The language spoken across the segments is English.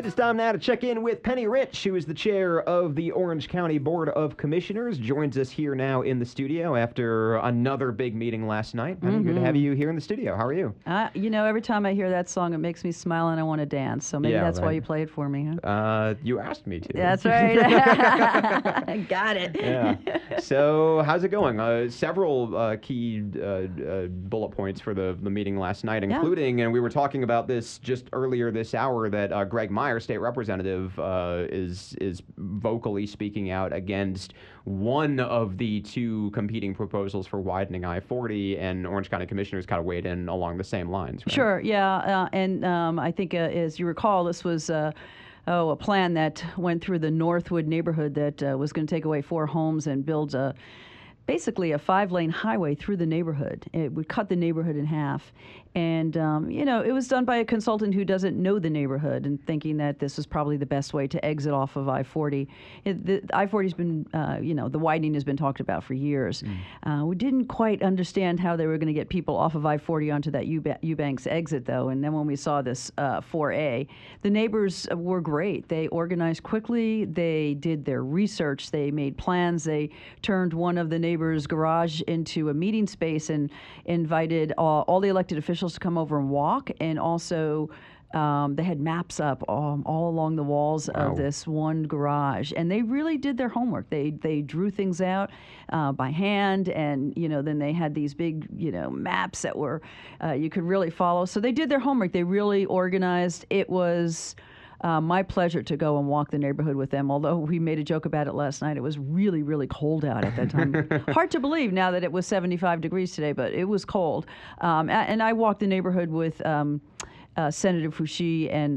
It is time now to check in with Penny Rich, who is the chair of the Orange County Board of Commissioners. Joins us here now in the studio after another big meeting last night. Penny, good to have you here in the studio. How are you? Every time I hear that song, it makes me smile and I want to dance. So maybe that's why you play it for me, huh? You asked me to. That's right. Got it. Yeah. So how's it going? Several key bullet points for the meeting last night, including, and we were talking about this just earlier this hour, that Greg Meyer, state representative, is vocally speaking out against one of the two competing proposals for widening I-40, and Orange County commissioners kind of weighed in along the same lines. Right? Sure, yeah. And I think, as you recall, this was a plan that went through the Northwood neighborhood that was going to take away 4 homes and build basically a 5-lane highway through the neighborhood. It would cut the neighborhood in half. And, it was done by a consultant who doesn't know the neighborhood and thinking that this was probably the best way to exit off of I-40. The I-40's been, the widening has been talked about for years. We didn't quite understand how they were going to get people off of I-40 onto that Eubanks exit, though. And then when we saw this 4A, the neighbors were great. They organized quickly. They did their research. They made plans. They turned one of the neighbors' garage into a meeting space and invited all the elected officials to come over and walk, and also they had maps up all along the walls of this one garage, and they really did their homework. They drew things out by hand, and then they had these big maps that were you could really follow. So they did their homework. They really organized. It was my pleasure to go and walk the neighborhood with them, although we made a joke about it last night. It was really, really cold out at that time. Hard to believe now that it was 75 degrees today, but it was cold. And I walked the neighborhood with Senator Foushee and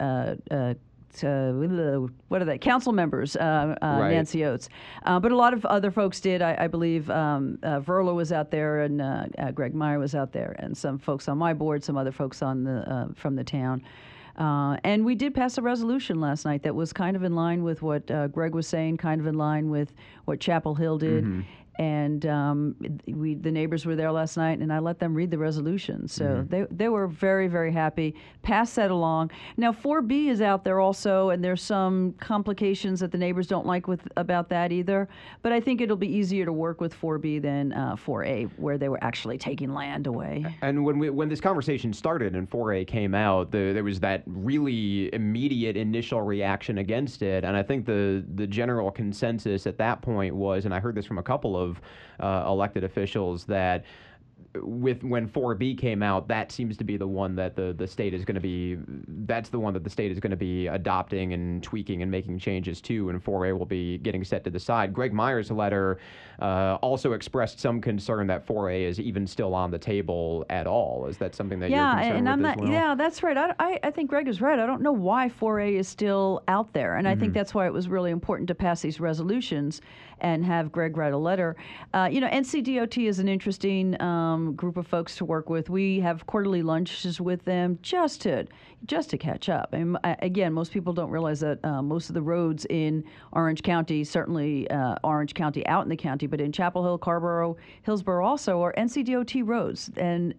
what are they? Council members, Nancy Oates. But a lot of other folks did. I believe Verla was out there, and Greg Meyer was out there, and some folks on my board, some other folks on from the town. And we did pass a resolution last night that was kind of in line with what Greg was saying, kind of in line with what Chapel Hill did. And the neighbors were there last night, and I let them read the resolution. So they were very, very happy. Passed that along. Now 4B is out there also, and there's some complications that the neighbors don't like about that either. But I think it'll be easier to work with 4B than 4A, where they were actually taking land away. And when this conversation started and 4A came out, there was that really immediate initial reaction against it. And I think the general consensus at that point was, and I heard this from a couple of elected officials, that when 4B came out, that seems to be the one that the state is going to be, that's the one that the state is going to be adopting and tweaking and making changes to, and 4A will be getting set to the side. Greg Meyer's letter also expressed some concern that 4A is even still on the table at all. Is that something that you're concerned with as well? Yeah, that's right. I think Greg is right. I don't know why 4A is still out there, and I think that's why it was really important to pass these resolutions and have Greg write a letter. NCDOT is an interesting group of folks to work with. We have quarterly lunches with them just to catch up. And again, most people don't realize that most of the roads in Orange County, certainly Orange County out in the county, but in Chapel Hill, Carrboro, Hillsborough also, are NCDOT roads. And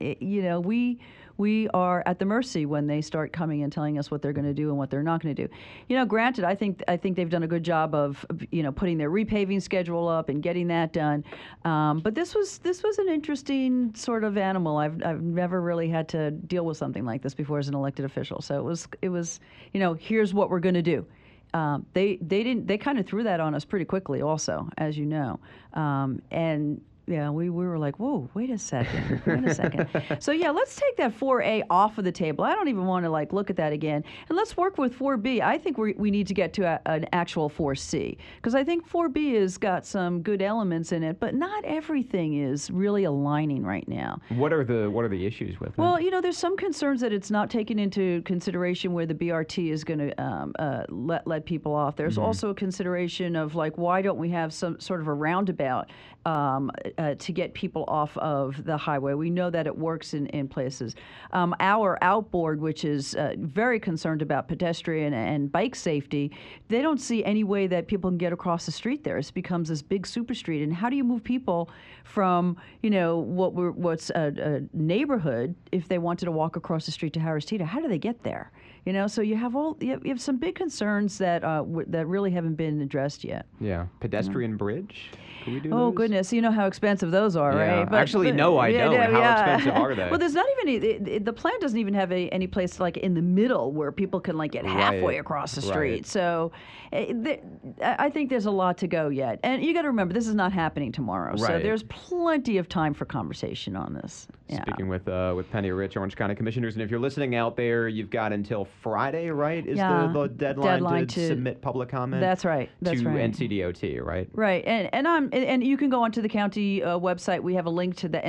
we are at the mercy when they start coming and telling us what they're going to do and what they're not going to do. Granted, I think they've done a good job of putting their repaving schedule up and getting that done. But this was an interesting sort of animal. I've never really had to deal with something like this before as an elected official. So it was here's what we're going to do. They kind of threw that on us pretty quickly also, as you know, and. Yeah, we were like, whoa, wait a second. So yeah, let's take that 4A off of the table. I don't even want to look at that again. And let's work with 4B. I think we need to get to an actual 4C, because I think 4B has got some good elements in it, but not everything is really aligning right now. What are the issues with it? Well, there's some concerns that it's not taken into consideration where the BRT is going to let people off. There's also a consideration of why don't we have some sort of a roundabout to get people off of the highway. We know that it works in places. Our outboard, which is very concerned about pedestrian and bike safety, they don't see any way that people can get across the street there. It becomes this big super street. And how do you move people from, what's a neighborhood if they wanted to walk across the street to Harris Teeter? How do they get there? So you have some big concerns that that really haven't been addressed yet. Yeah, pedestrian bridge. Can we do Oh those? goodness, you know how expensive those are, Yeah. right? Actually, no, I don't. How expensive are they? Well, there's not even the plan doesn't even have any place like in the middle where people can like get halfway Right. across the Right. street. So I think there's a lot to go yet, and you got to remember this is not happening tomorrow. So Right. there's plenty of time for conversation on this. Yeah. Speaking with Penny Rich, Orange County Commissioners, and if you're listening out there, you've got until Friday, right? Is Yeah. the deadline to submit public comment? That's right. That's to right. NCDOT, right? Right, and you can go onto the county website. We have a link to the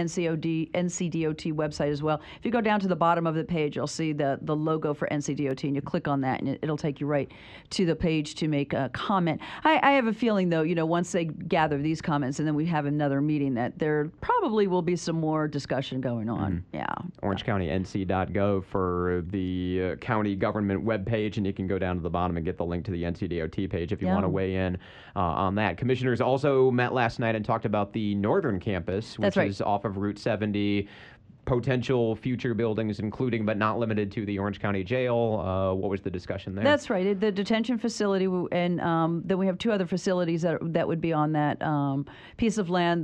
NCDOT website as well. If you go down to the bottom of the page, you'll see the logo for NCDOT, and you click on that, and it'll take you right to the page to make a comment. I have a feeling, though, once they gather these comments, and then we have another meeting, that there probably will be some more discussion going on. Yeah. OrangeCountyNC.gov for the county government webpage, and you can go down to the bottom and get the link to the NCDOT page if you want to weigh in on that. Commissioners also met last night and talked about the northern campus, which That's right. is off of Route 70. Potential future buildings, including but not limited to the Orange County Jail. What was the discussion there? That's right. The detention facility, and then we have two other facilities that would be on that piece of land,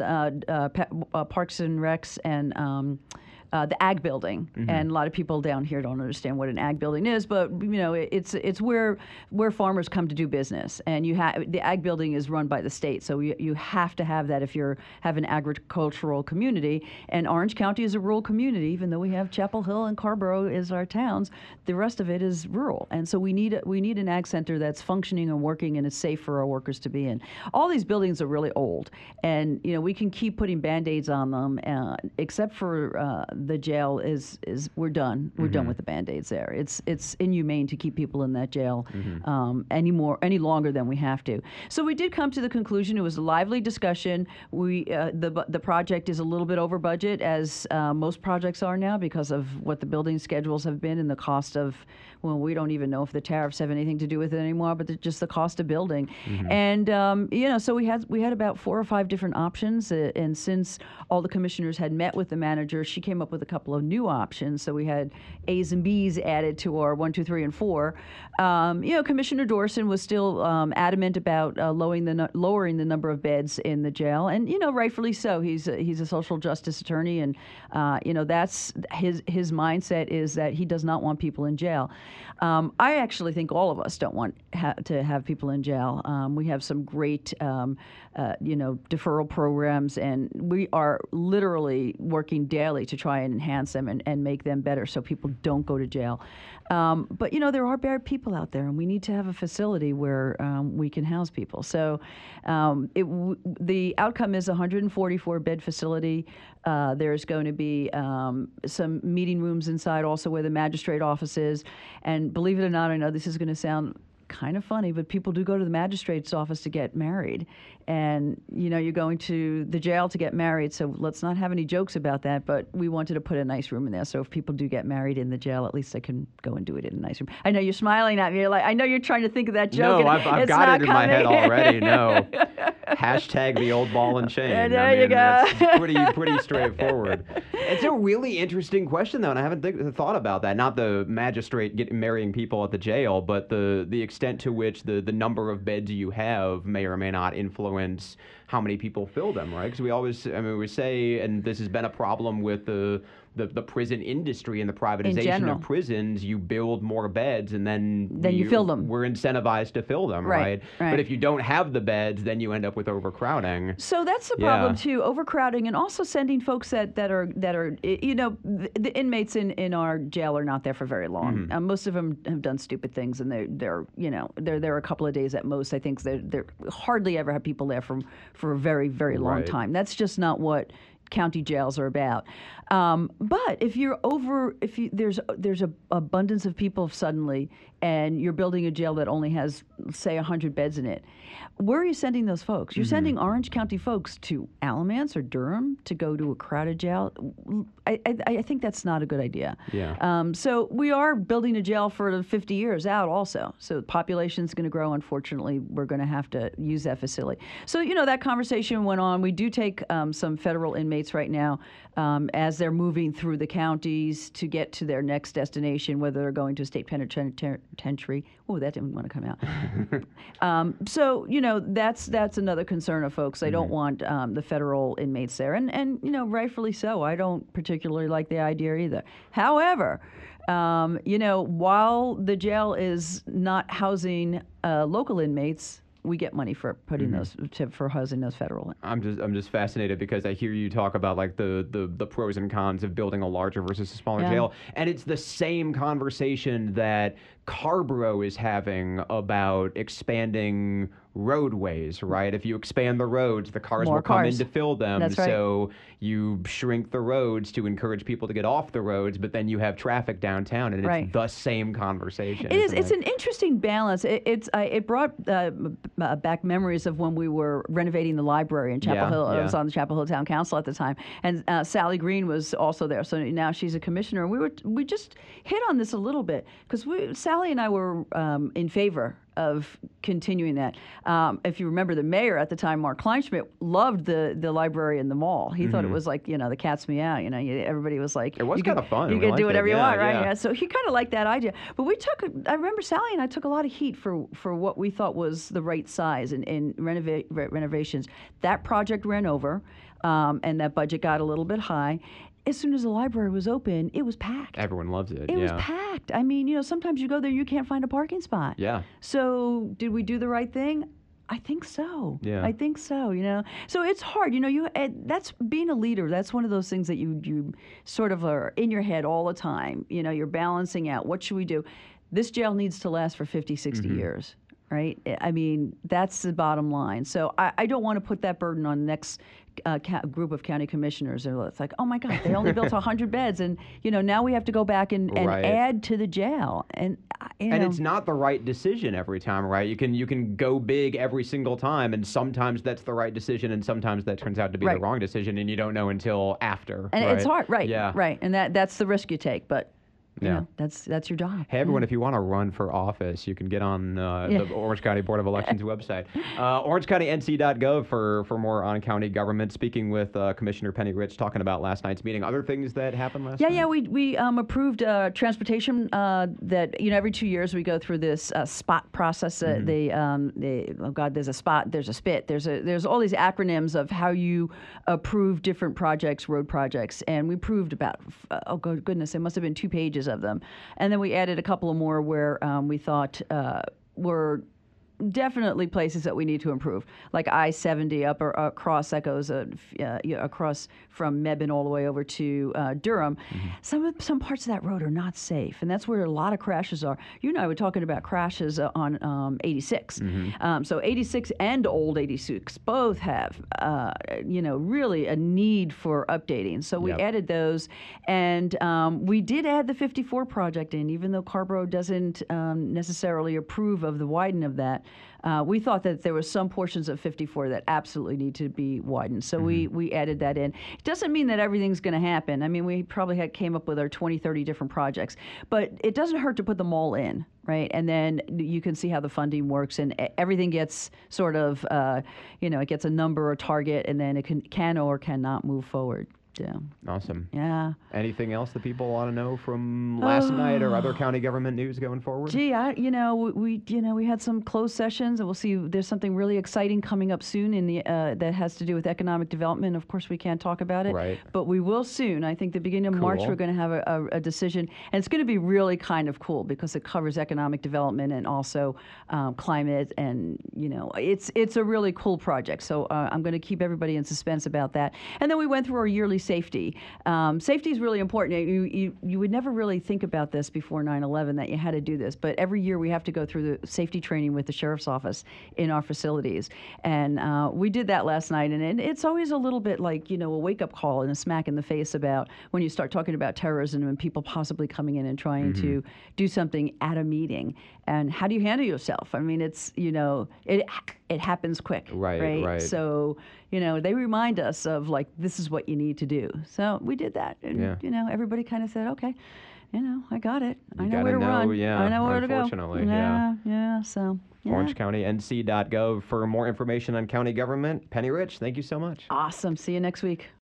Parks and Recs and the ag building. And a lot of people down here don't understand what an ag building is, but it's where farmers come to do business. And the ag building is run by the state, so you have to have that if you have an agricultural community. And Orange County is a rural community, even though we have Chapel Hill and Carborough as our towns. The rest of it is rural, and so we need an ag center that's functioning and working and is safe for our workers to be in. All these buildings are really old, and we can keep putting Band-Aids on them, except for the jail is we're done. We're done with the Band-Aids there. It's inhumane to keep people in that jail any longer than we have to. So we did come to the conclusion. It was a lively discussion. The project is a little bit over budget, as most projects are now, because of what the building schedules have been and the cost of, well, we don't even know if the tariffs have anything to do with it anymore, but just the cost of building. And so we had about 4 or 5 different options, and since all the commissioners had met with the manager, she came up with a couple of new options. So we had A's and B's added to our 1, 2, 3, and 4. Commissioner Dorson was still adamant about lowering the number of beds in the jail, and rightfully so. He's a social justice attorney, and that's his mindset is that he does not want people in jail. I actually think all of us don't want to have people in jail. We have some great deferral programs, and we are literally working daily to try and enhance them and make them better so people don't go to jail. But there are bad people out there, and we need to have a facility where we can house people. So the outcome is a 144-bed facility. There's going to be some meeting rooms inside also where the magistrate office is. And believe it or not, I know this is going to sound kind of funny, but people do go to the magistrate's office to get married. And, you're going to the jail to get married, so let's not have any jokes about that, but we wanted to put a nice room in there, so if people do get married in the jail, at least they can go and do it in a nice room. I know you're smiling at me. You're like, I know you're trying to think of that joke. No, I've got it in my head already. No. Hashtag the old ball and chain. Yeah, there you go. That's pretty straightforward. It's a really interesting question, though, and I haven't thought about that. Not the magistrate marrying people at the jail, but the extent to which the number of beds you have may or may not influence how many people fill them, right? Because we say, and this has been a problem with the prison industry and the privatization of prisons, you build more beds and then you fill them. We're incentivized to fill them, right? But if you don't have the beds, then you end up with overcrowding. So that's the problem too, overcrowding, and also sending folks that are the inmates in our jail are not there for very long. Most of them have done stupid things, and they're there a couple of days at most. I think they're hardly ever have people there for a very, very long time. That's just not what county jails are about. But if there's a abundance of people suddenly, and you're building a jail that only has, say, 100 beds in it, where are you sending those folks? You're sending Orange County folks to Alamance or Durham to go to a crowded jail. I think that's not a good idea. Yeah. So we are building a jail for the 50 years out also. So the population's going to grow. Unfortunately, we're going to have to use that facility. So, that conversation went on. We do take some federal inmates inmates right now as they're moving through the counties to get to their next destination, whether they're going to a state penitentiary. Oh, that didn't want to come out. So, that's another concern of folks. They don't want the federal inmates there. And rightfully so. I don't particularly like the idea either. However, while the jail is not housing local inmates, we get money for putting those for housing those federal. I'm just fascinated because I hear you talk about like the pros and cons of building a larger versus a smaller jail, and it's the same conversation that Carborough is having about expanding roadways, right? If you expand the roads, the cars More will come in cars. to fill them. That's right. So you shrink the roads to encourage people to get off the roads, but then you have traffic downtown, and Right. it's the same conversation. It is. isn't It's it? an interesting balance. It brought back memories of when we were renovating the library in Chapel Yeah, Hill. I yeah. was on the Chapel Hill Town Council at the time, and Sally Green was also there. So now she's a commissioner. We just hit on this a little bit because Sally and I were in favor of continuing that. If you remember, the mayor at the time, Mark Kleinschmidt, loved the library in the mall. He thought it was like, the cat's meow. Everybody was like, It was you can- kinda fun. You We can liked do whatever it. you Yeah, want, right? yeah. So he kind of liked that idea. But I remember Sally and I took a lot of heat for what we thought was the right size in renovations. That project ran over, and that budget got a little bit high. As soon as the library was open, it was packed. Everyone loves it. It was packed. I mean, sometimes you go there, you can't find a parking spot. Yeah. So did we do the right thing? I think so. Yeah. I think so. So it's hard. That's being a leader. That's one of those things that you sort of are in your head all the time. You're balancing out. What should we do? This jail needs to last for 50, 60 years. Right? I mean, that's the bottom line. So I don't want to put that burden on the next group of county commissioners. It's like, oh my God, they only built 100 beds, and now we have to go back and Right. add to the jail. And And it's not the right decision every time, right? You can go big every single time, and sometimes that's the right decision, and sometimes that turns out to be the Right. wrong decision, and you don't know until after. And right? it's hard, right? Yeah. Right, and that's the risk you take. But Yeah. that's your job. Hey, everyone, if you want to run for office, you can get on the Orange County Board of Elections website. OrangeCountyNC.gov for more on county government. Speaking with Commissioner Penny Rich, talking about last night's meeting. Other things that happened last night? Yeah. We approved transportation that every 2 years we go through this SPOT process. Oh God, there's a SPOT, there's a SPIT, there's all these acronyms of how you approve different projects, road projects, and we approved about goodness, it must have been 2 pages of them, and then we added a couple of more where we thought were definitely places that we need to improve, like I-70 up or across that goes across from Mebane all the way over to Durham. Some parts of that road are not safe, and that's where a lot of crashes are. You and I were talking about crashes on 86. So 86 and old 86 both have really a need for updating. So we Yep. added those, and we did add the 54 project in, even though Carborough doesn't necessarily approve of the widen of that. We thought that there were some portions of 54 that absolutely need to be widened. So we added that in. It doesn't mean that everything's going to happen. I mean, we probably came up with our 20, 30 different projects. But it doesn't hurt to put them all in, right? And then you can see how the funding works, and everything gets sort of, it gets a number or target, and then it can or cannot move forward. Yeah. Awesome. Yeah. Anything else that people want to know from last night or other county government news going forward? Gee, we had some closed sessions, and we'll see. There's something really exciting coming up soon in the that has to do with economic development. Of course, we can't talk about it, Right. but we will soon. I think the beginning of March Cool. we're going to have a decision, and it's going to be really kind of cool because it covers economic development and also climate, and it's a really cool project. So I'm going to keep everybody in suspense about that. And then we went through our yearly safety. Safety is really important. You would never really think about this before 9/11 that you had to do this, but every year we have to go through the safety training with the sheriff's office in our facilities, and we did that last night. And it's always a little bit like a wake-up call and a smack in the face about when you start talking about terrorism and people possibly coming in and trying to do something at a meeting. And how do you handle yourself? I mean, it's it happens quick, Right. So they remind us of like this is what you need to do. So we did that, and Yeah. everybody kind of said, okay, I got it. I know gotta where to know, run. yeah, I know where to go. unfortunately, yeah. Yeah. So yeah. OrangeCountyNC.gov for more information on county government. Penny Rich, thank you so much. Awesome. See you next week.